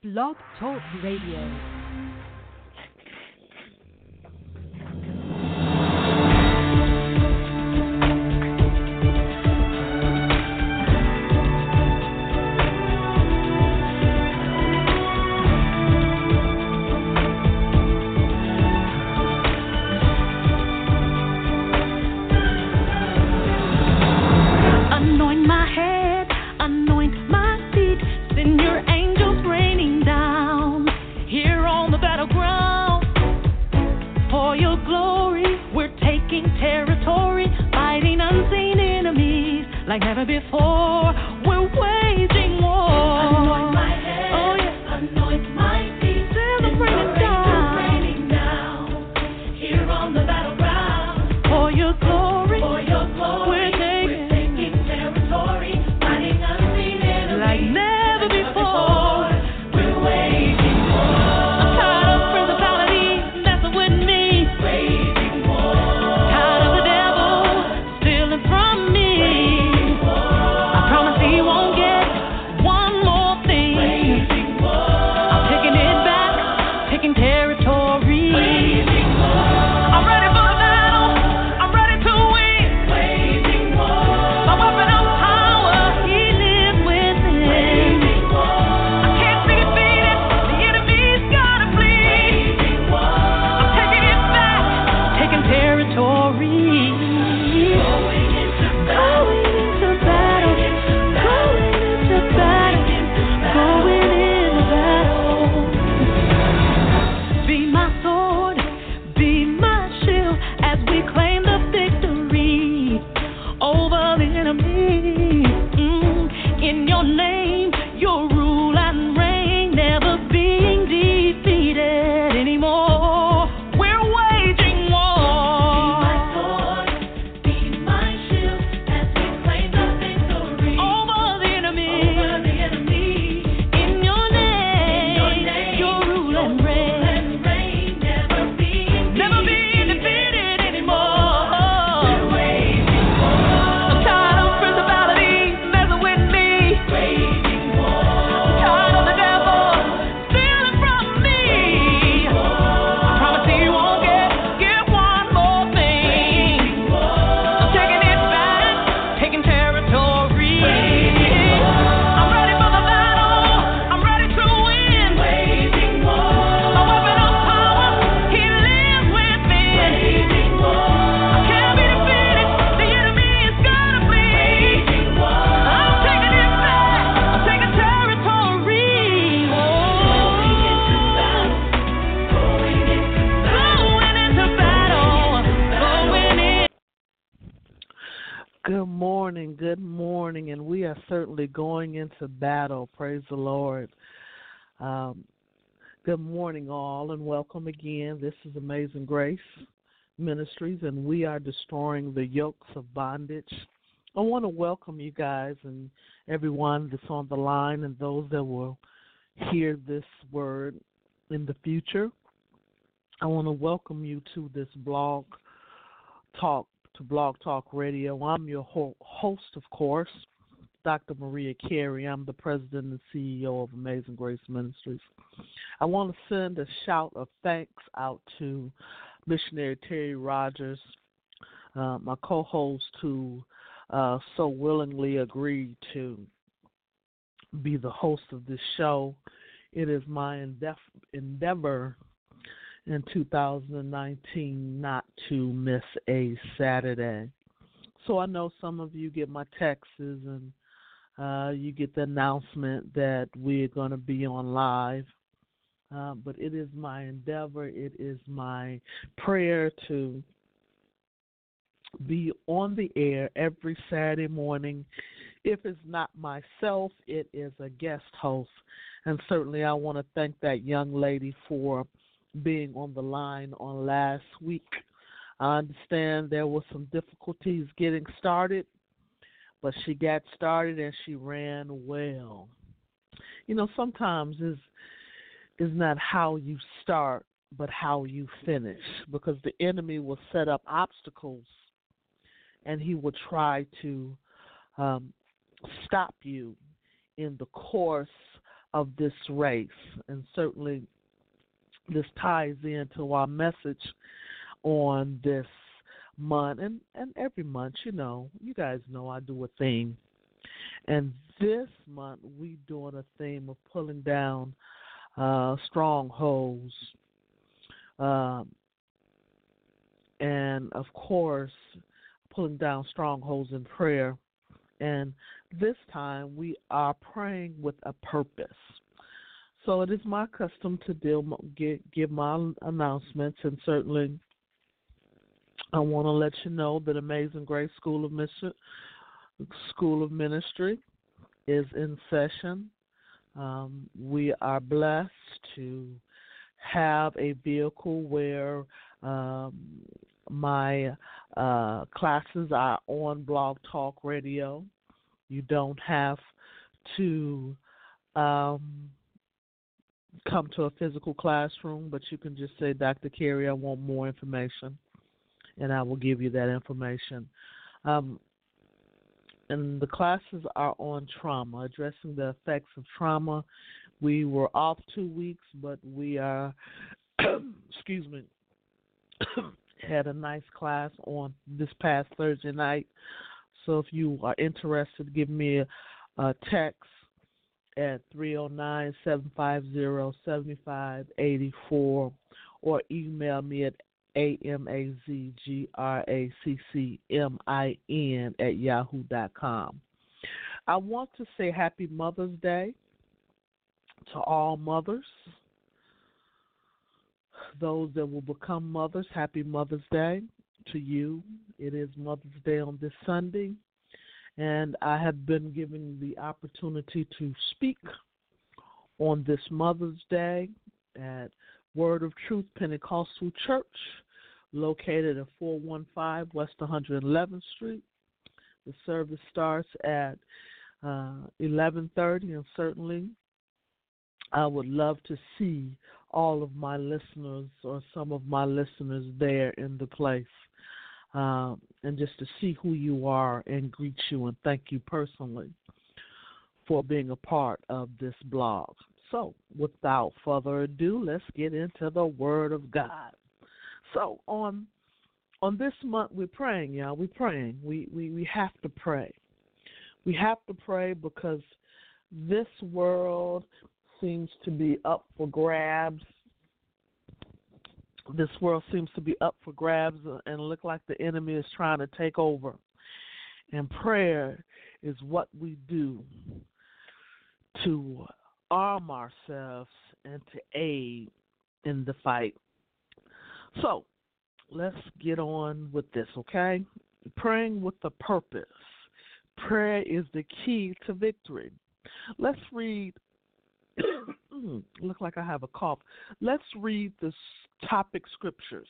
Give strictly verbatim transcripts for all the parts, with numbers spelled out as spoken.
Blog Talk Radio. Like never before, we're waging war. Anoint my head, oh yeah, anoint my feet. Celebrating down, raining down, here on the battleground. For your glory, for your glory, we're taking, we're taking territory, fighting unseen enemies. Like never before, we're waging war. I'm tired of principalities messing with me. Waging war. Tired of the devil stealing from me. He won't get one more thing. I'm taking it back, taking territory. I'm ready for the battle. I'm ready to win. My weapon of power, he lives within. I can't be defeated. The enemy's gotta flee. I'm taking it back, taking territory. Good morning, and we are certainly going into battle. Praise the Lord. Um, good morning, all, and welcome again. This is Amazing Grace Ministries, and we are destroying the yokes of bondage. I want to welcome you guys and everyone that's on the line and those that will hear this word in the future. I want to welcome you to this blog talk. To Blog Talk Radio. I'm your ho- host, of course, Doctor Maria Carey. I'm the president and C E O of Amazing Grace Ministries. I want to send a shout of thanks out to Missionary Terry Rogers, uh, my co-host, who uh, so willingly agreed to be the host of this show. It is my endef- endeavor in two thousand nineteen not to miss a Saturday. So I know some of you get my texts and uh, you get the announcement that we're going to be on live. Uh, but it is my endeavor, it is my prayer to be on the air every Saturday morning. If it's not myself, it is a guest host. And certainly I want to thank that young lady for being on the line on last week. I understand there were some difficulties getting started, but she got started and she ran well. You know, sometimes it's, it's not how you start, but how you finish, because the enemy will set up obstacles and he will try to um, stop you in the course of this race. And certainly this ties into our message on this month and, and every month. You know, you guys know I do a theme. And this month we doing a theme of pulling down uh, strongholds. Um, and, of course, pulling down strongholds in prayer. And this time we are praying with a purpose. So it is my custom to deal, give, give my announcements, and certainly I want to let you know that Amazing Grace School of Mission, School of Ministry is in session. Um, we are blessed to have a vehicle where um, my uh, classes are on Blog Talk Radio. You don't have to um, come to a physical classroom, but you can just say, Doctor Carey, I want more information, and I will give you that information. Um, and the classes are on trauma, addressing the effects of trauma. We were off two weeks, but we are, excuse me, had a nice class on this past Thursday night. So if you are interested, give me a, a text at three oh nine, seven five zero, seven five eight four or email me at A M A Z G R A C C M I N at yahoo dot com. I want to say Happy Mother's Day to all mothers. Those that will become mothers, Happy Mother's Day to you. It is Mother's Day on this Sunday, and I have been given the opportunity to speak on this Mother's Day at Word of Truth Pentecostal Church, located at four one five West one hundred eleventh Street. The service starts at uh, eleven thirty, and certainly I would love to see all of my listeners or some of my listeners there in the place, um, and just to see who you are and greet you and thank you personally for being a part of this blog. So without further ado, let's get into the Word of God. So on on this month, we're praying, y'all. We're praying. We, we, we have to pray. We have to pray because this world seems to be up for grabs. This world seems to be up for grabs and look like the enemy is trying to take over. And prayer is what we do to arm ourselves and to aid in the fight. So let's get on with this, okay? Praying with a purpose. Prayer is the key to victory. Let's read. Look like I have a cough. Let's read the topic scriptures.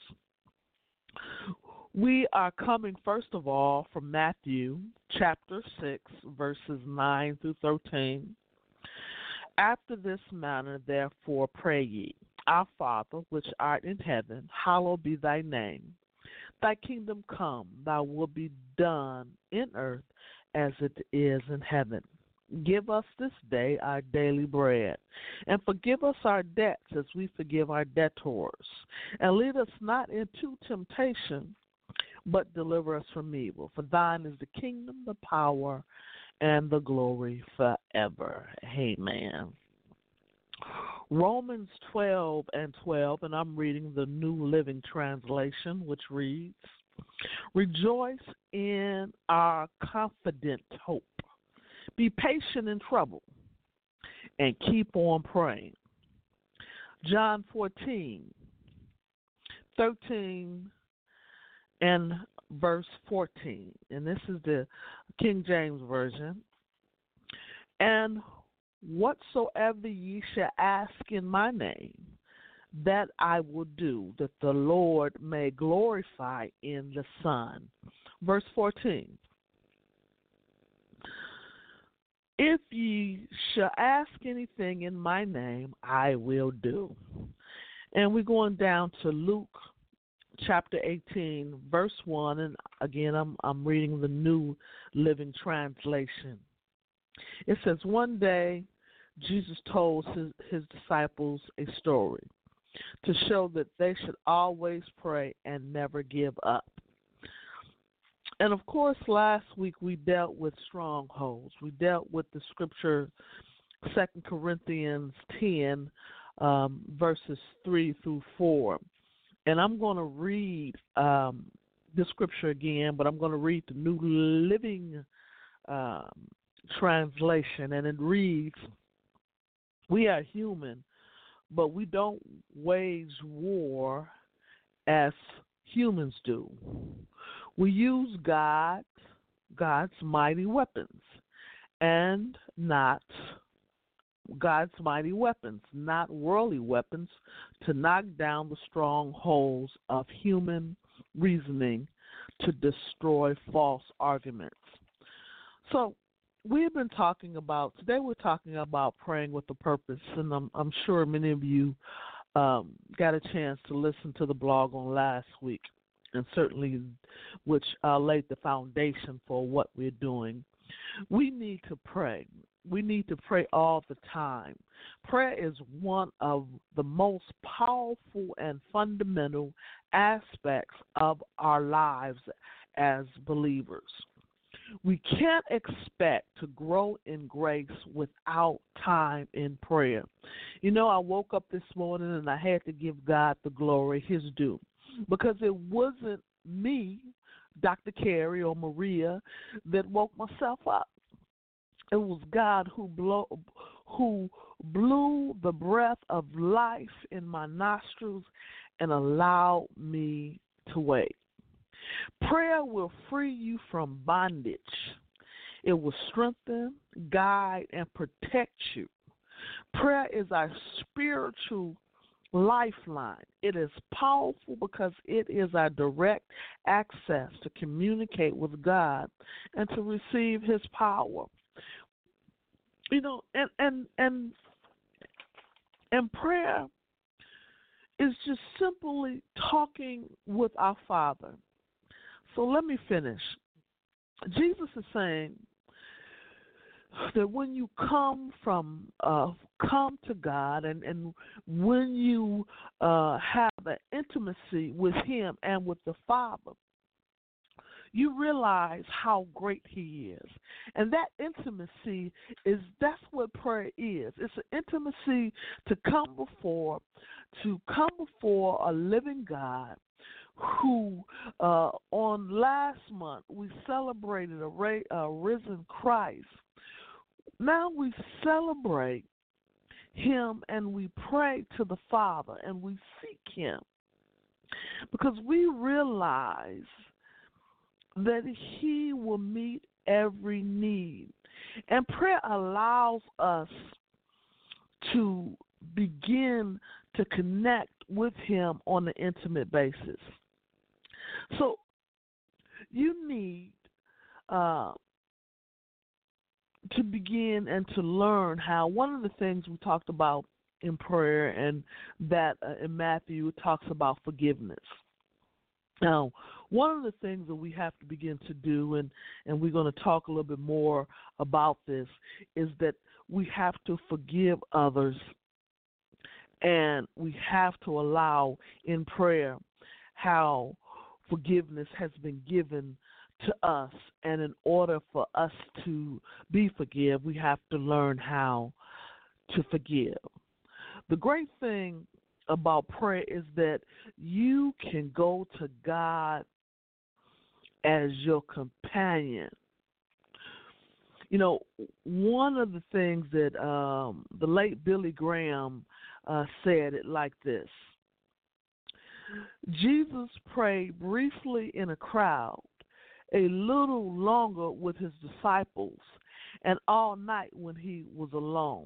We are coming, first of all, from Matthew chapter six, verses nine through thirteen. After this manner, therefore, pray ye, Our Father, which art in heaven, hallowed be thy name. Thy kingdom come, thy will be done in earth as it is in heaven. Give us this day our daily bread, and forgive us our debts as we forgive our debtors. And lead us not into temptation, but deliver us from evil. For thine is the kingdom, the power, and the glory forever. Amen. Romans twelve and twelve, and I'm reading the New Living Translation, which reads, Rejoice in our confident hope. Be patient in trouble, and keep on praying. John fourteen, thirteen, and verse fourteen, and this is the King James Version. And whatsoever ye shall ask in my name, that I will do, that the Lord may glorify in the Son. Verse fourteen. If ye shall ask anything in my name, I will do. And we're going down to Luke chapter eighteen, verse one, and again, I'm I'm reading the New Living Translation. It says, one day Jesus told his, his disciples a story to show that they should always pray and never give up. And of course, last week we dealt with strongholds. We dealt with the scripture, Second Corinthians ten, um, verses three through four. And I'm going to read um, the scripture again, but I'm going to read the New Living um, Translation. And it reads, "We are human, but we don't wage war as humans do. We use God, God's mighty weapons, and not God's mighty weapons, not worldly weapons, to knock down the strongholds of human reasoning, to destroy false arguments." So we've been talking about, today we're talking about praying with a purpose, and I'm, I'm sure many of you um, got a chance to listen to the blog on last week, and certainly which uh, laid the foundation for what we're doing. We need to pray. We need to pray all the time. Prayer is one of the most powerful and fundamental aspects of our lives as believers. We can't expect to grow in grace without time in prayer. You know, I woke up this morning and I had to give God the glory, his due, because it wasn't me, Doctor Carey or Maria, that woke myself up. It was God who blow, who blew the breath of life in my nostrils and allowed me to wake. Prayer will free you from bondage. It will strengthen, guide, and protect you. Prayer is our spiritual lifeline. It is powerful because it is our direct access to communicate with God and to receive his power. You know, and and and and prayer is just simply talking with our Father. So let me finish. Jesus is saying that when you come from uh, come to God, and, and when you uh, have an intimacy with him and with the Father, you realize how great he is. And that intimacy is, that's what prayer is. It's an intimacy to come before, to come before a living God who, uh, on last month, we celebrated a, ra- a risen Christ. Now we celebrate him and we pray to the Father and we seek him because we realize that he will meet every need. And prayer allows us to begin to connect with him on an intimate basis. So you need uh, to begin and to learn how, one of the things we talked about in prayer, and that uh, in Matthew it talks about forgiveness. Now, one of the things that we have to begin to do, and, and we're going to talk a little bit more about this, is that we have to forgive others, and we have to allow in prayer how forgiveness has been given to us. And in order for us to be forgive, we have to learn how to forgive. The great thing about prayer is that you can go to God as your companion. You know, one of the things that um, the late Billy Graham uh, said it like this: Jesus prayed briefly in a crowd, a little longer with his disciples, and all night when he was alone.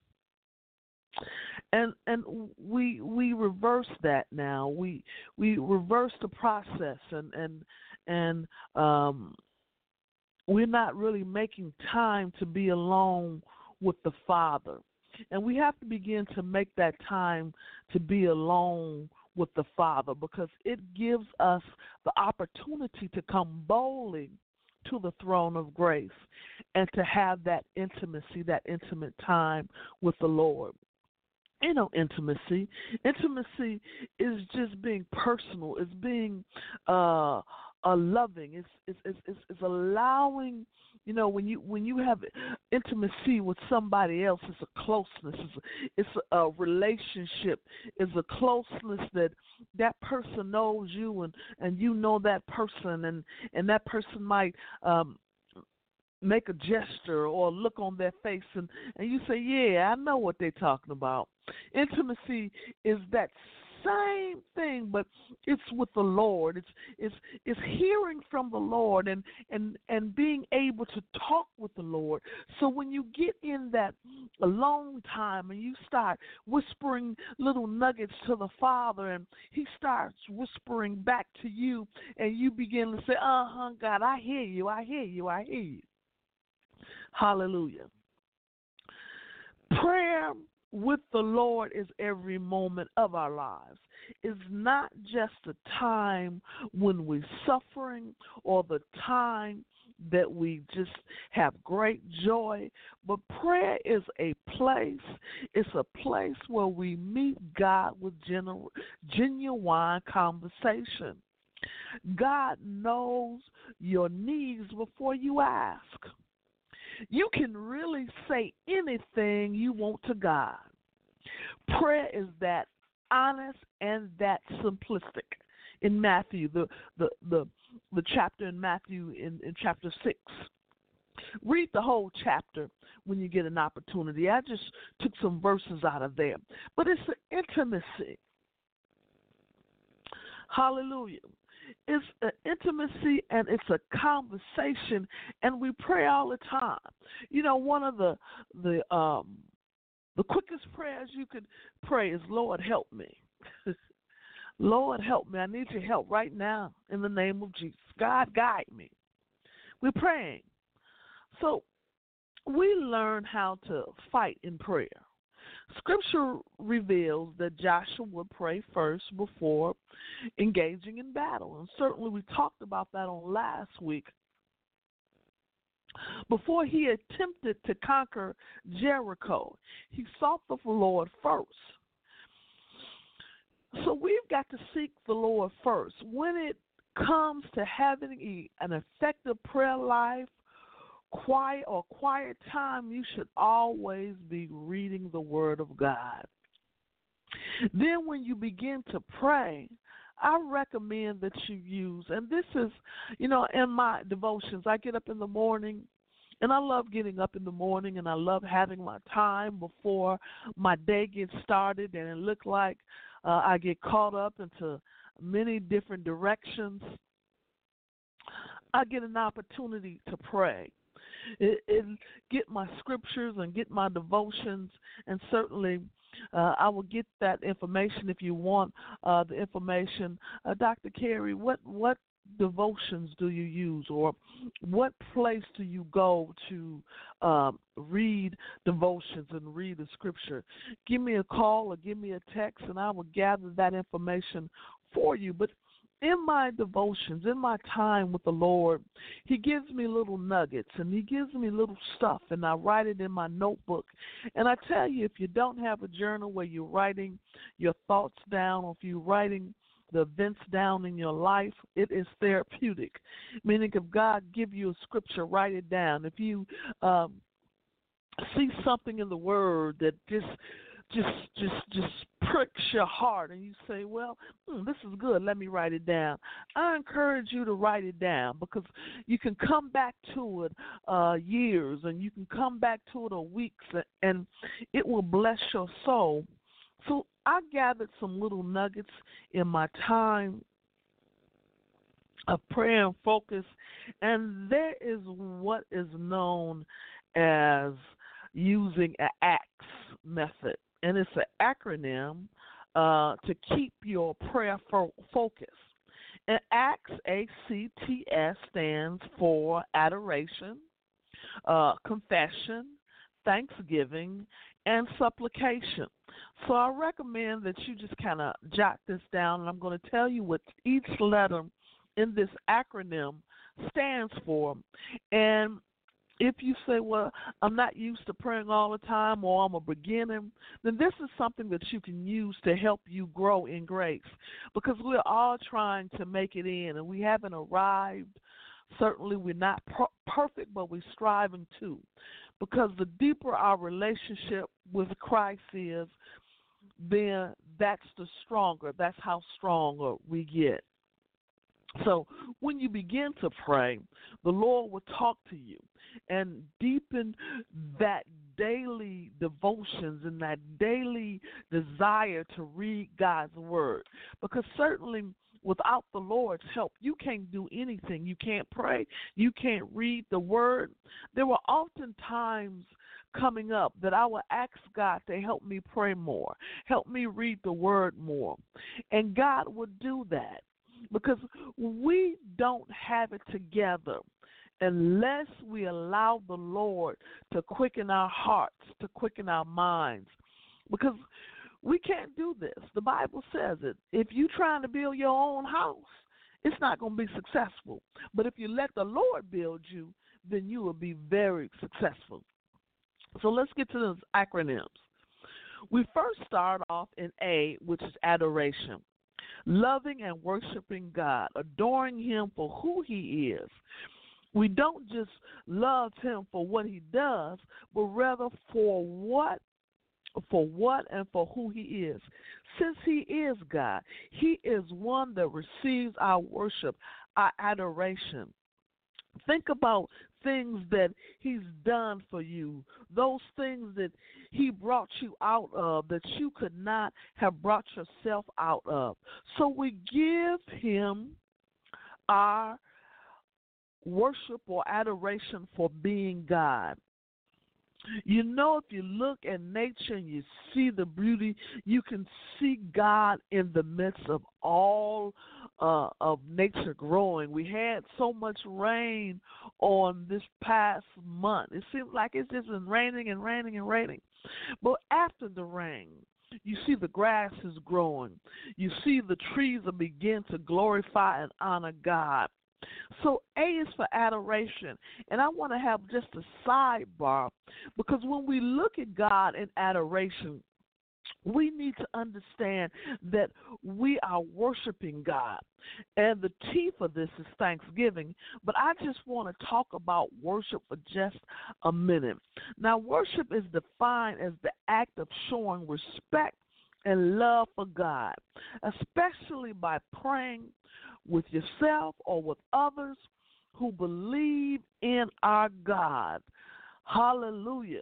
And and we we reverse that now. We we reverse the process, and and and um, we're not really making time to be alone with the Father. And we have to begin to make that time to be alone with the Father, because it gives us the opportunity to come boldly to the throne of grace and to have that intimacy, that intimate time with the Lord. You know, intimacy. Intimacy is just being personal. It's being uh, a loving. It's, it's it's it's it's allowing. You know, when you when you have intimacy with somebody else, it's a closeness. It's a, it's a relationship. It's a closeness that that person knows you, and, and you know that person, and and that person might. Um, make a gesture or look on their face, and, and you say, yeah, I know what they're talking about. Intimacy is that same thing, but it's with the Lord. It's it's it's hearing from the Lord and, and, and being able to talk with the Lord. So when you get in that alone time and you start whispering little nuggets to the Father, and he starts whispering back to you, and you begin to say, uh-huh, God, I hear you, I hear you, I hear you. Hallelujah. Prayer with the Lord is every moment of our lives. It's not just a time when we're suffering or the time that we just have great joy, but prayer is a place, it's a place where we meet God with genu- genuine conversation. God knows your needs before you ask. You can really say anything you want to God. Prayer is that honest and that simplistic. In Matthew, the the the, the chapter in Matthew in, in chapter six. Read the whole chapter when you get an opportunity. I just took some verses out of there. But it's an intimacy. Hallelujah. It's an intimacy and it's a conversation, and we pray all the time. You know, one of the the um the quickest prayers you could pray is, Lord, help me. Lord, help me. I need your help right now in the name of Jesus. God, guide me. We're praying. So we learn how to fight in prayer. Scripture reveals that Joshua would pray first before engaging in battle. And certainly we talked about that on last week. Before he attempted to conquer Jericho, he sought the Lord first. So we've got to seek the Lord first. When it comes to having an effective prayer life, quiet or quiet time, you should always be reading the Word of God. Then when you begin to pray, I recommend that you use, and this is, you know, in my devotions, I get up in the morning, and I love getting up in the morning, and I love having my time before my day gets started, and it looks like uh, I get caught up into many different directions. I get an opportunity to pray. It, it get my scriptures and get my devotions, and certainly uh, I will get that information if you want uh, the information. Uh, Doctor Carey, what what devotions do you use, or what place do you go to um, read devotions and read the scripture? Give me a call or give me a text, and I will gather that information for you. But in my devotions, in my time with the Lord, he gives me little nuggets and he gives me little stuff, and I write it in my notebook. And I tell you, if you don't have a journal where you're writing your thoughts down, or if you're writing the events down in your life, it is therapeutic. Meaning, if God give you a scripture, write it down. If you um, see something in the Word that just just just just pricks your heart, and you say, well, hmm, this is good, let me write it down. I encourage you to write it down, because you can come back to it uh, years, and you can come back to it a weeks, and it will bless your soul. So I gathered some little nuggets in my time of prayer and focus, and there is what is known as using an ACTS method. And it's an acronym uh, to keep your prayer fo- focus. And ACTS, A C T S, stands for adoration, uh, confession, thanksgiving, and supplication. So I recommend that you just kind of jot this down, and I'm going to tell you what each letter in this acronym stands for. And if you say, well, I'm not used to praying all the time, or I'm a beginner, then this is something that you can use to help you grow in grace, because we're all trying to make it in, and we haven't arrived. Certainly we're not per- perfect, but we're striving to, because the deeper our relationship with Christ is, then that's the stronger. That's how stronger we get. So when you begin to pray, the Lord will talk to you and deepen that daily devotions and that daily desire to read God's word. Because certainly without the Lord's help, you can't do anything. You can't pray. You can't read the word. There were often times coming up that I would ask God to help me pray more, help me read the word more. And God would do that, because we don't have it together unless we allow the Lord to quicken our hearts, to quicken our minds, because we can't do this. The Bible says it. If you're trying to build your own house, it's not going to be successful. But if you let the Lord build you, then you will be very successful. So let's get to those acronyms. We first start off in A, which is adoration. Loving and worshiping God, adoring him for who he is. We don't just love him for what he does, but rather for what for what and for who he is. Since he is God, he is one that receives our worship, our adoration. Think about things that he's done for you, those things that he brought you out of that you could not have brought yourself out of. So we give him our worship or adoration for being God. You know, if you look at nature and you see the beauty, you can see God in the midst of all uh, of nature growing. We had so much rain on this past month. It seems like it's just been raining and raining and raining. But after the rain, you see the grass is growing. You see the trees are begin to glorify and honor God. So A is for adoration, and I want to have just a sidebar, because when we look at God in adoration, we need to understand that we are worshiping God, and the T for this is thanksgiving, but I just want to talk about worship for just a minute. Now, worship is defined as the act of showing respect and love for God, especially by praying with yourself or with others who believe in our God. Hallelujah.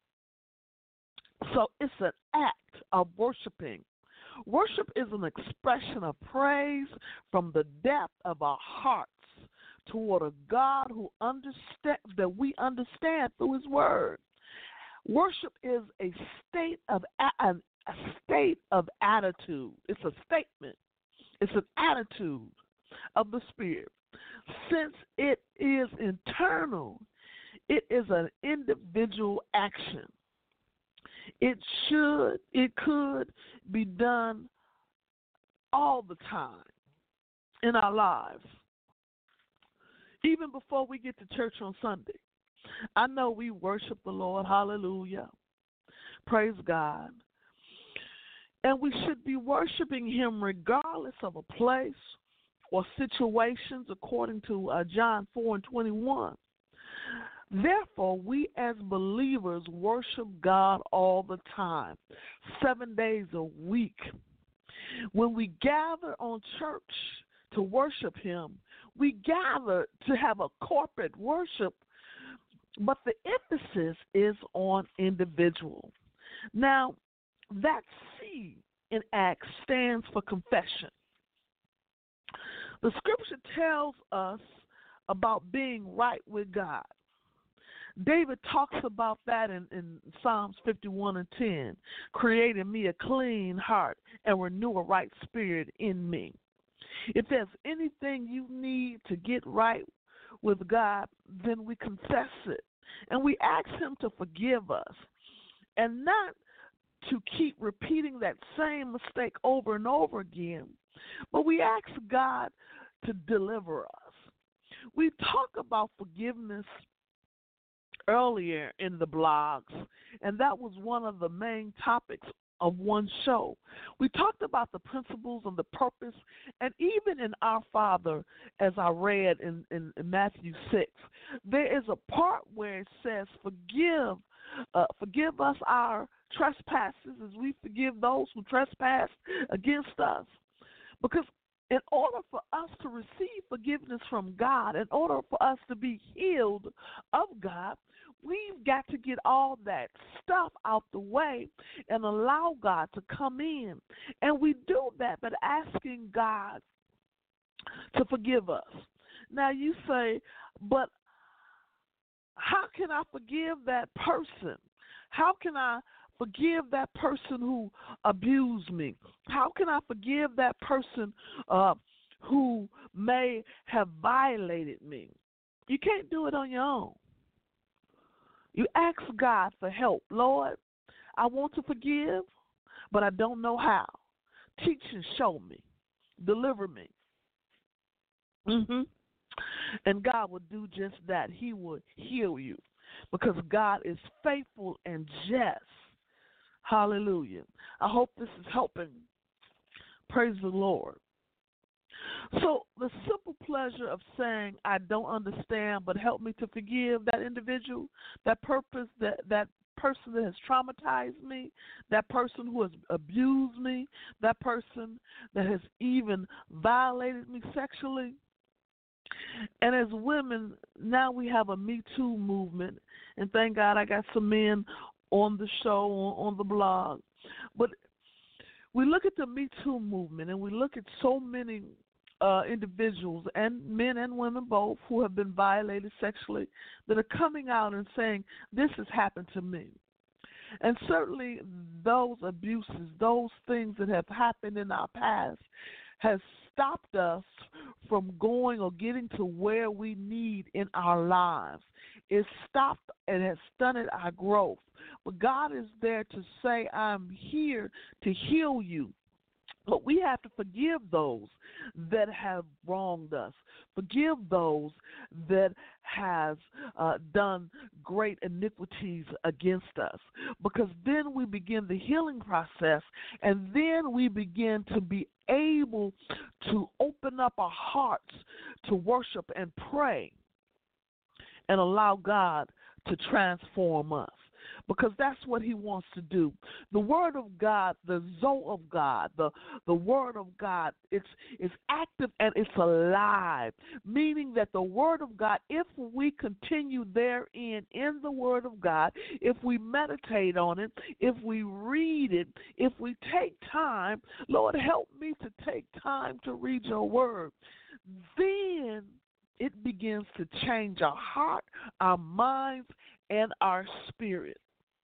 So it's an act of worshiping. Worship is an expression of praise from the depth of our hearts toward a God who understand that we understand through his word. Worship is a state of a, a state of attitude. It's a statement. It's an attitude of the Spirit. Since it is internal, it is an individual action. It should, it could be done all the time in our lives, even before we get to church on Sunday. I know we worship the Lord, hallelujah, praise God, and we should be worshiping him regardless of a place or situations, according to uh, John four and twenty-one. Therefore, we as believers worship God all the time, seven days a week. When we gather on church to worship him, we gather to have a corporate worship, but the emphasis is on individual. Now, that C in Acts stands for confession. The scripture tells us about being right with God. David talks about that in, in Psalms fifty-one and ten. Create in me a clean heart and renew a right spirit in me. If there's anything you need to get right with God, then we confess it. And we ask him to forgive us. And not to keep repeating that same mistake over and over again, but we ask God to deliver us. We talk about forgiveness earlier in the blogs, and that was one of the main topics of one show. We talked about the principles and the purpose, and even in Our Father, as I read in, in, in Matthew six, there is a part where it says, forgive, uh, forgive us our trespasses as we forgive those who trespass against us. Because in order for us to receive forgiveness from God, in order for us to be healed of God, we've got to get all that stuff out the way and allow God to come in. And we do that by asking God to forgive us. Now you say, but how can I forgive that person? How can I forgive that person who abused me? How can I forgive that person uh, who may have violated me? You can't do it on your own. You ask God for help. Lord, I want to forgive, but I don't know how. Teach and show me. Deliver me. Mm-hmm. And God will do just that. He will heal you because God is faithful and just. Hallelujah. I hope this is helping. Praise the Lord. So the simple pleasure of saying, I don't understand, but help me to forgive that individual, that purpose, that, that person that has traumatized me, that person who has abused me, that person that has even violated me sexually. And as women, now we have a Me Too movement, and thank God I got some men on the show, on, on the blog. But we look at the Me Too movement, and we look at so many uh, individuals, and men and women both, who have been violated sexually, that are coming out and saying, this has happened to me. And certainly those abuses, those things that have happened in our past has stopped us from going or getting to where we need in our lives. It stopped and has stunted our growth. But God is there to say, I'm here to heal you. But we have to forgive those that have wronged us. Forgive those that has uh, done great iniquities against us. Because then we begin the healing process, and then we begin to be able to open up our hearts to worship and pray and allow God to transform us. Because that's what he wants to do. The word of God, the Zoe of God, the, the word of God, it's, it's active and it's alive, meaning that the word of God, if we continue therein in the word of God, if we meditate on it, if we read it, if we take time, Lord, help me to take time to read your word, then it begins to change our heart, our minds, and our spirit.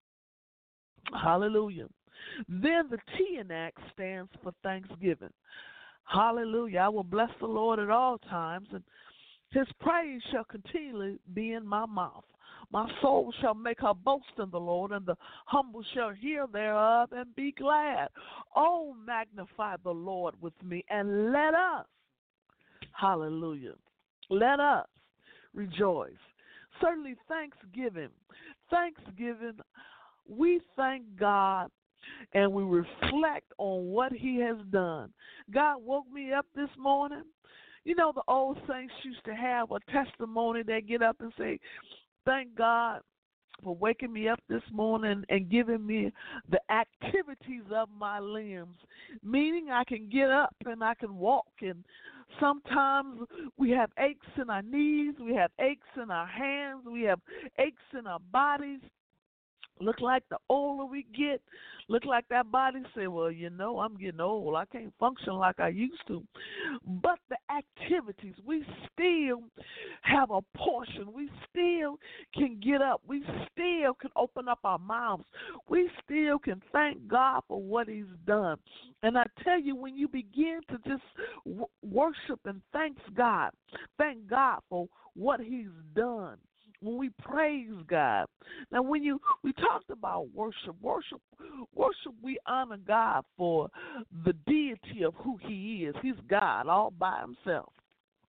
Hallelujah. Then the T in Acts stands for thanksgiving. Hallelujah. I will bless the Lord at all times, and his praise shall continually be in my mouth. My soul shall make her boast in the Lord, and the humble shall hear thereof and be glad. Oh, magnify the Lord with me, and let us, hallelujah, let us rejoice. Certainly thanksgiving. Thanksgiving, we thank God and we reflect on what he has done. God woke me up this morning. You know, the old saints used to have a testimony. They get up and say, thank God for waking me up this morning and giving me the activities of my limbs, meaning I can get up and I can walk. And sometimes we have aches in our knees, we have aches in our hands, we have aches in our bodies. Look like the older we get, look like that body say, well, you know, I'm getting old. I can't function like I used to. But the activities, we still have a portion. We still can get up. We still can open up our mouths. We still can thank God for what he's done. And I tell you, when you begin to just w- worship and thank God, thank God for what he's done, when we praise God. Now, when you we talked about worship, worship, worship, we honor God for the deity of who he is. He's God all by himself.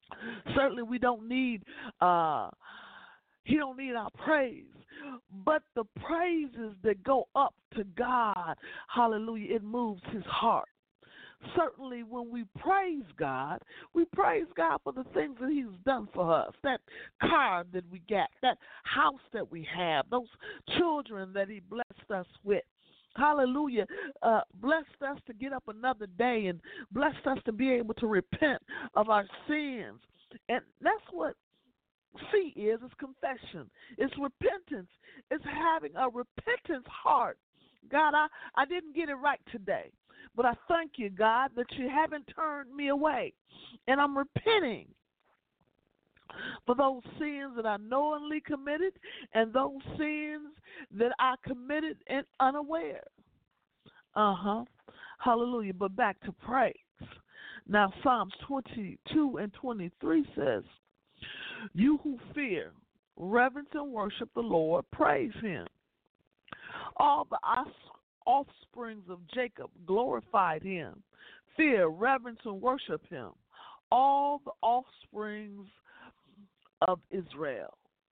Certainly, we don't need uh, he don't need our praise, but the praises that go up to God, hallelujah, it moves his heart. Certainly, when we praise God, we praise God for the things that he's done for us, that car that we got, that house that we have, those children that he blessed us with. Hallelujah. Uh, blessed us to get up another day and blessed us to be able to repent of our sins. And that's what C is, is confession. It's repentance. It's having a repentance heart. God, I, I didn't get it right today, but I thank you, God, that you haven't turned me away. And I'm repenting for those sins that I knowingly committed and those sins that I committed and unaware. Uh-huh. Hallelujah. But back to praise. Now, Psalms twenty-two and twenty-three says, you who fear, reverence, and worship the Lord, praise him. All the offsprings of Jacob glorified him. Fear, reverence, and worship him. All the offsprings of Israel.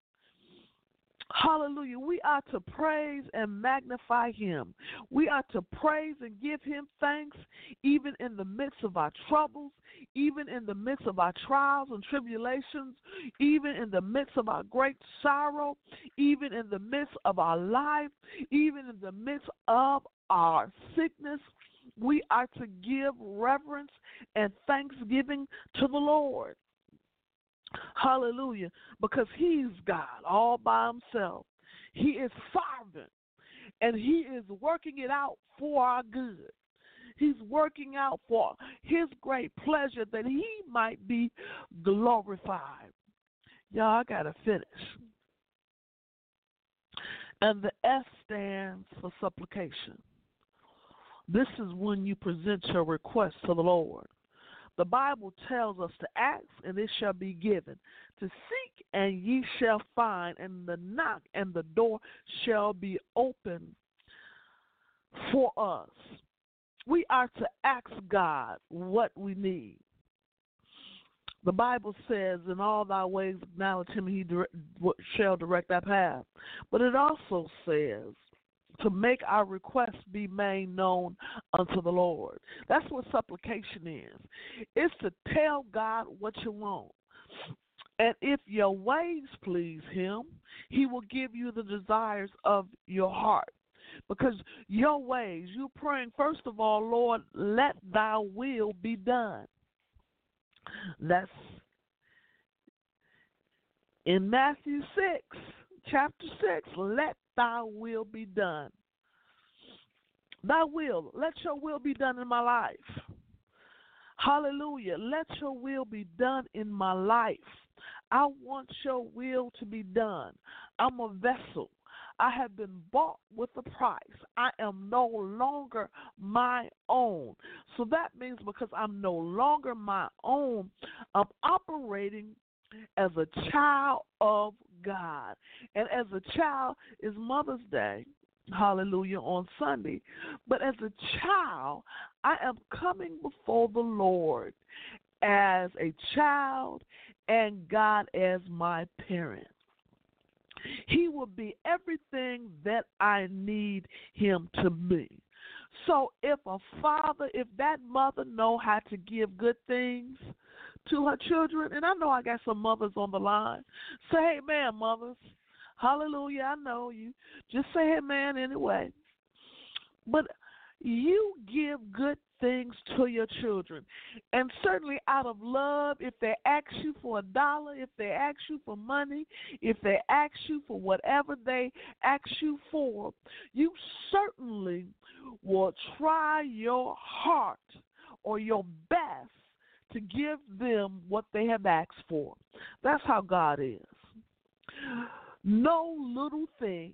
Hallelujah. We are to praise and magnify him. We are to praise and give him thanks even in the midst of our troubles, even in the midst of our trials and tribulations, even in the midst of our great sorrow, even in the midst of our life, even in the midst of our sickness. We are to give reverence and thanksgiving to the Lord. Hallelujah. Because he's God all by himself. He is sovereign. And he is working it out for our good. He's working out for his great pleasure that he might be glorified. Y'all, I got to finish. And the S stands for supplication. This is when you present your request to the Lord. The Bible tells us to ask, and it shall be given. To seek, and ye shall find. And the knock, and the door shall be open for us. We are to ask God what we need. The Bible says, in all thy ways acknowledge him, and he direct, shall direct thy path. But it also says, to make our requests be made known unto the Lord. That's what supplication is. It's to tell God what you want. And if your ways please him, he will give you the desires of your heart. Because your ways, you're praying, first of all, Lord, let thy will be done. That's in Matthew six, chapter six, let thy will be done. Thy will, let your will be done in my life. Hallelujah. Let your will be done in my life. I want your will to be done. I'm a vessel. I have been bought with a price. I am no longer my own. So that means because I'm no longer my own, I'm operating as a child of God. And as a child, is Mother's Day, hallelujah, on Sunday. But as a child, I am coming before the Lord as a child and God as my parent. He will be everything that I need him to be. So if a father, if that mother know how to give good things to her children, and I know I got some mothers on the line, say amen, mothers. Hallelujah, I know you. Just say amen anyway. But you give good things to your children. And certainly out of love, if they ask you for a dollar, if they ask you for money, if they ask you for whatever they ask you for, you certainly will try your heart or your best to give them what they have asked for. That's how God is. No little thing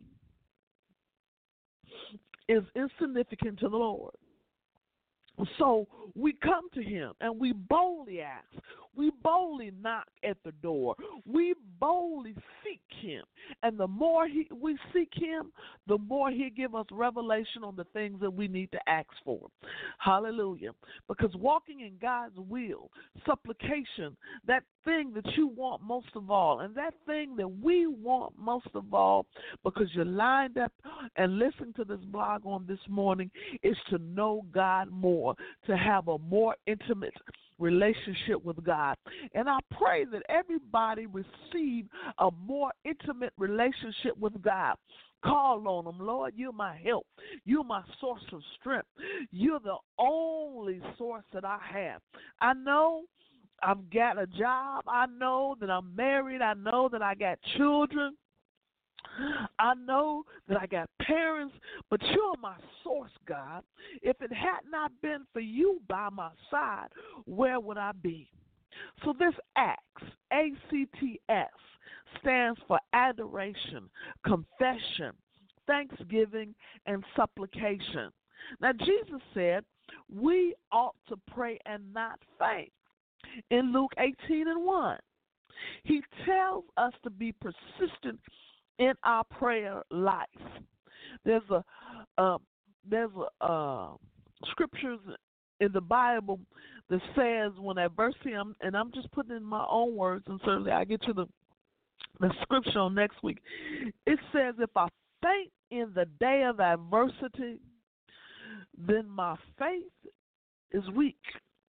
is insignificant to the Lord. So we come to him and we boldly ask. We boldly knock at the door. We boldly seek him. And the more he, we seek him, the more he'll give us revelation on the things that we need to ask for. Hallelujah. Because walking in God's will, supplication, that thing that you want most of all, and that thing that we want most of all, because you're lined up and listening to this blog on this morning, is to know God more, to have a more intimate relationship with God. And I pray that everybody receive a more intimate relationship with God. Call on him. Lord, you're my help. You're my source of strength. You're the only source that I have. I know I've got a job. I know that I'm married. I know that I got children. I know that I got parents, but you're my source, God. If it had not been for you by my side, where would I be? So this ACTS, A C T S, stands for adoration, confession, thanksgiving, and supplication. Now, Jesus said we ought to pray and not faint in Luke eighteen and one. He tells us to be persistent in our prayer life. There's a uh, there's a uh, scriptures in the Bible that says when adversity, I'm, and I'm just putting in my own words, and certainly I get to the the scripture on next week. It says, if I faint in the day of adversity, then my faith is weak.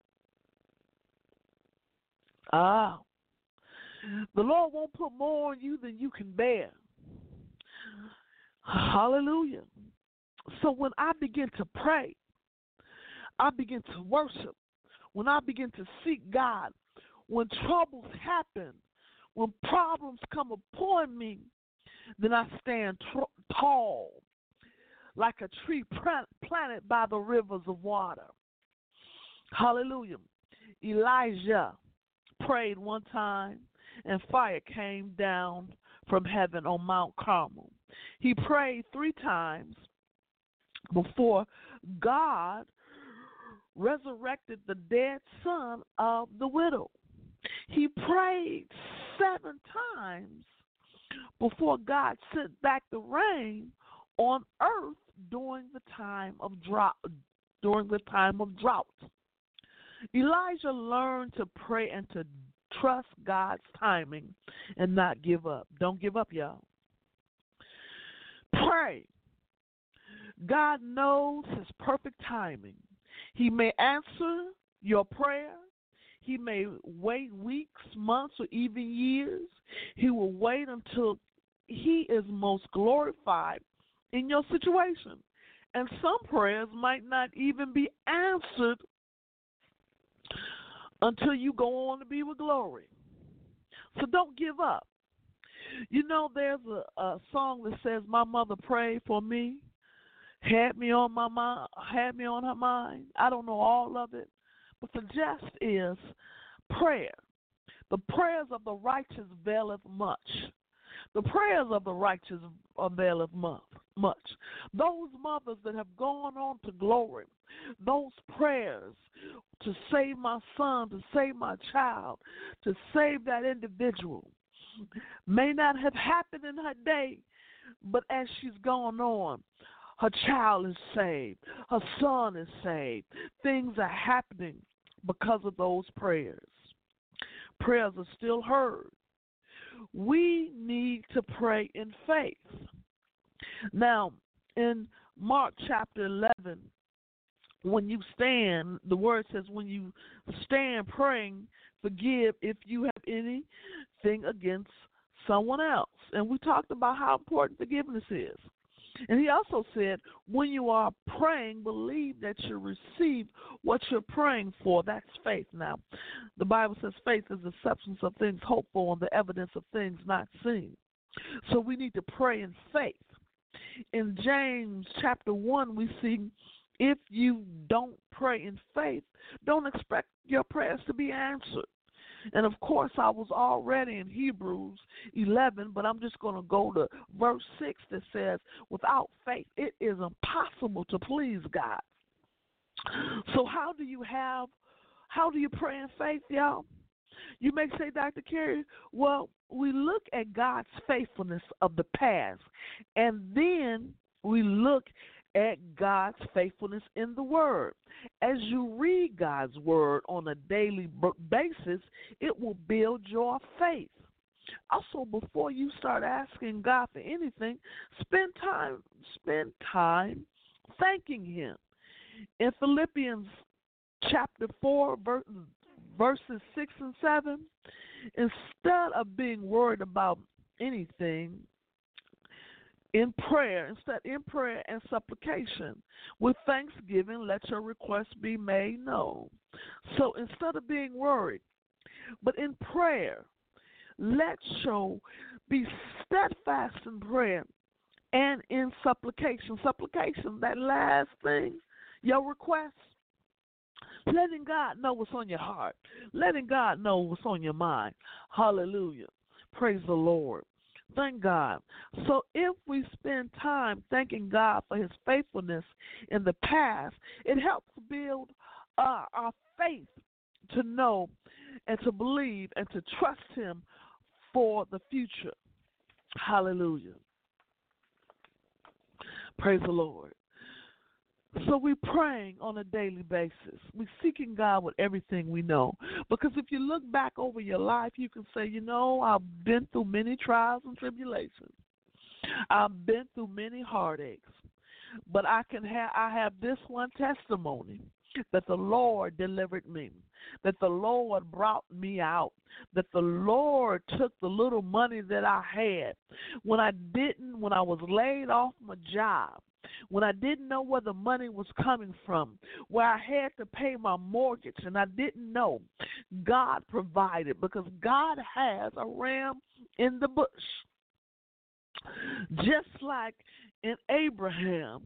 Ah, the Lord won't put more on you than you can bear. Hallelujah. So when I begin to pray, I begin to worship. When I begin to seek God, when troubles happen, when problems come upon me, then I stand tr- tall like a tree planted by the rivers of water. Hallelujah. Elijah prayed one time, and fire came down from heaven on Mount Carmel. He prayed three times before God resurrected the dead son of the widow. He prayed seven times before God sent back the rain on earth during the time of drought. During the time of drought, Elijah learned to pray and to trust God's timing and not give up. Don't give up, y'all. Pray. God knows his perfect timing. He may answer your prayer. He may wait weeks, months, or even years. He will wait until he is most glorified in your situation. And some prayers might not even be answered until you go on to be with glory. So don't give up. You know, there's a, a song that says, my mother prayed for me, had me on my mind, had me on her mind. I don't know all of it, but the gist is prayer. The prayers of the righteous availeth much. The prayers of the righteous availeth much. Those mothers that have gone on to glory, those prayers to save my son, to save my child, to save that individual, may not have happened in her day, but as she's gone on, her child is saved, her son is saved. Things are happening because of those prayers. Prayers are still heard. We need to pray in faith. Now, in Mark chapter eleven, when you stand, the word says, when you stand praying, forgive if you have anything against someone else. And we talked about how important forgiveness is. And he also said, when you are praying, believe that you receive what you're praying for. That's faith. Now, the Bible says faith is the substance of things hoped for and the evidence of things not seen. So we need to pray in faith. In James chapter one, we see, if you don't pray in faith, don't expect your prayers to be answered. And, of course, I was already in Hebrews eleven, but I'm just going to go to verse six that says, without faith, it is impossible to please God. So how do you have, how do you pray in faith, y'all? You may say, Doctor Carey, well, we look at God's faithfulness of the past, and then we look at God's faithfulness in the Word. As you read God's Word on a daily basis, it will build your faith. Also, before you start asking God for anything, spend time, spend time thanking Him. In Philippians chapter four, verses six and seven, instead of being worried about anything, in prayer, instead in prayer and supplication, with thanksgiving, let your requests be made known. So instead of being worried, but in prayer, let your be steadfast in prayer and in supplication. Supplication, that last thing, your request. Letting God know what's on your heart. Letting God know what's on your mind. Hallelujah. Praise the Lord. Thank God. So if we spend time thanking God for His faithfulness in the past, it helps build uh, our faith to know and to believe and to trust Him for the future. Hallelujah. Praise the Lord. So we're praying on a daily basis. We're seeking God with everything we know. Because if you look back over your life, you can say, you know, I've been through many trials and tribulations. I've been through many heartaches. But I can have I have this one testimony, that the Lord delivered me, that the Lord brought me out, that the Lord took the little money that I had when I didn't, when I was laid off my job, when I didn't know where the money was coming from, where I had to pay my mortgage and I didn't know. God provided, because God has a ram in the bush. Just like in Abraham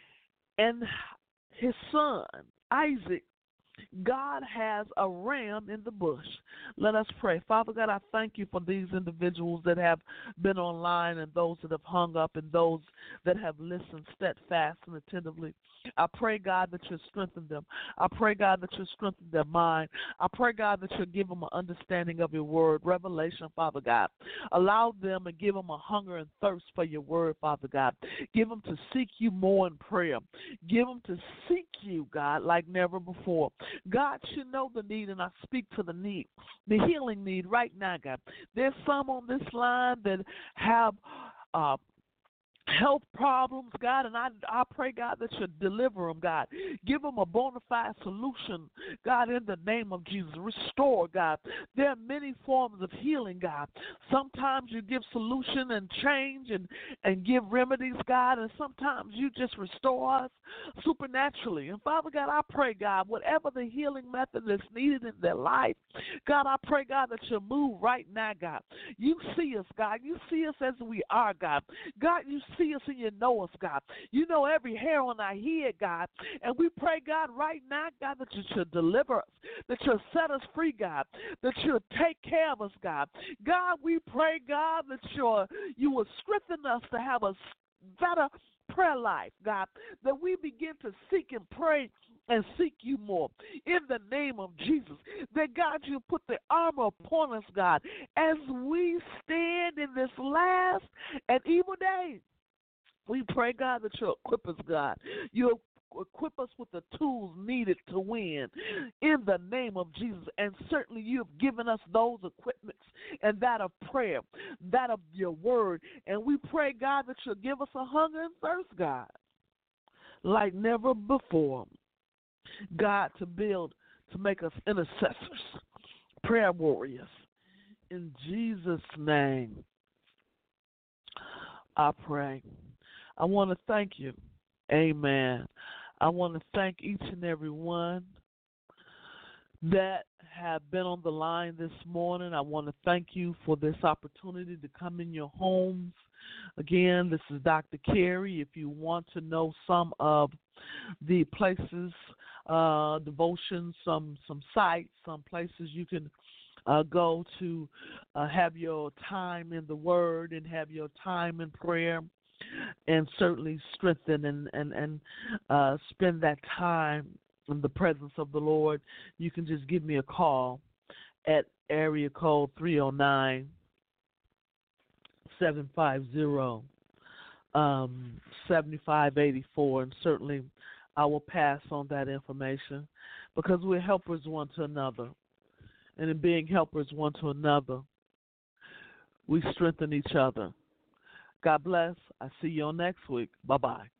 and his son, Isaac, God has a ram in the bush. Let us pray. Father God, I thank you for these individuals that have been online and those that have hung up and those that have listened steadfast and attentively. I pray, God, that you strengthen them. I pray, God, that you strengthen their mind. I pray, God, that you give them an understanding of your word, revelation, Father God. Allow them and give them a hunger and thirst for your word, Father God. Give them to seek you more in prayer. Give them to seek you, God, like never before. God, you know the need, and I speak to the need, the healing need right now, God. There's some on this line that have uh, health problems, God, and I, I pray, God, that you deliver them, God. Give them a bona fide solution, God, in the name of Jesus. Restore, God. There are many forms of healing, God. Sometimes you give solution and change and, and give remedies, God, and sometimes you just restore us supernaturally. And Father God, I pray, God, whatever the healing method that's needed in their life, God, I pray, God, that you move right now, God. You see us, God. You see us as we are, God. God, you see us and you know us, God. You know every hair on our head, God. And we pray, God, right now, God, that you should deliver us, that you'll set us free, God, that you'll take care of us, God. God, we pray, God, that you're, you will strengthen us to have a better prayer life, God, that we begin to seek and pray and seek you more in the name of Jesus. That, God, you put the armor upon us, God, as we stand in this last and evil day. We pray, God, that you equip us, God. You equip us with the tools needed to win in the name of Jesus. And certainly you have given us those equipments, and that of prayer, that of your word. And we pray, God, that you'll give us a hunger and thirst, God, like never before. God, to build, to make us intercessors, prayer warriors. In Jesus' name, I pray. I want to thank you. Amen. I want to thank each and every one that have been on the line this morning. I want to thank you for this opportunity to come in your homes. Again, this is Doctor Carey. If you want to know some of the places, uh, devotions, some some sites, some places you can uh, go to uh, have your time in the Word and have your time in prayer, and certainly strengthen and, and, and uh, spend that time in the presence of the Lord, you can just give me a call at area code three oh nine, seven five zero, um, seven five eight four, and certainly I will pass on that information because we're helpers one to another. And in being helpers one to another, we strengthen each other. God bless. I see you on next week. Bye-bye.